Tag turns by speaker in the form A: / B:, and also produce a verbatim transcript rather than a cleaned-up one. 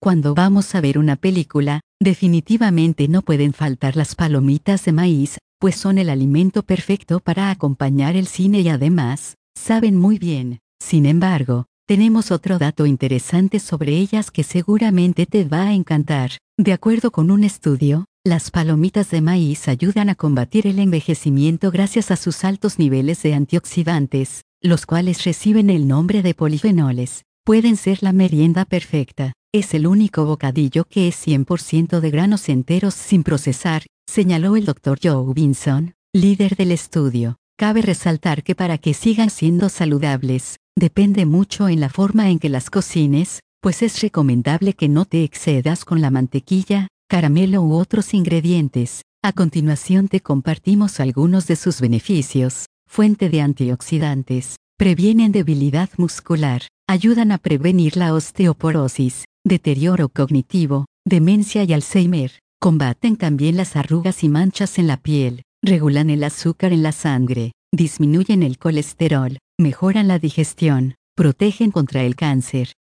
A: Cuando vamos a ver una película, definitivamente no pueden faltar las palomitas de maíz, pues son el alimento perfecto para acompañar el cine y además, saben muy bien. Sin embargo, tenemos otro dato interesante sobre ellas que seguramente te va a encantar. De acuerdo con un estudio, las palomitas de maíz ayudan a combatir el envejecimiento gracias a sus altos niveles de antioxidantes, los cuales reciben el nombre de polifenoles. Pueden ser la merienda perfecta. Es el único bocadillo que es cien por ciento de granos enteros sin procesar, señaló el doctor Joe Vinson, líder del estudio. Cabe resaltar que para que sigan siendo saludables, depende mucho en la forma en que las cocines, pues es recomendable que no te excedas con la mantequilla, caramelo u otros ingredientes. A continuación te compartimos algunos de sus beneficios. Fuente de antioxidantes. Previenen debilidad muscular. Ayudan a prevenir la osteoporosis, deterioro cognitivo, demencia y Alzheimer. Combaten también las arrugas y manchas en la piel. Regulan el azúcar en la sangre. Disminuyen el colesterol. Mejoran la digestión. Protegen contra el cáncer.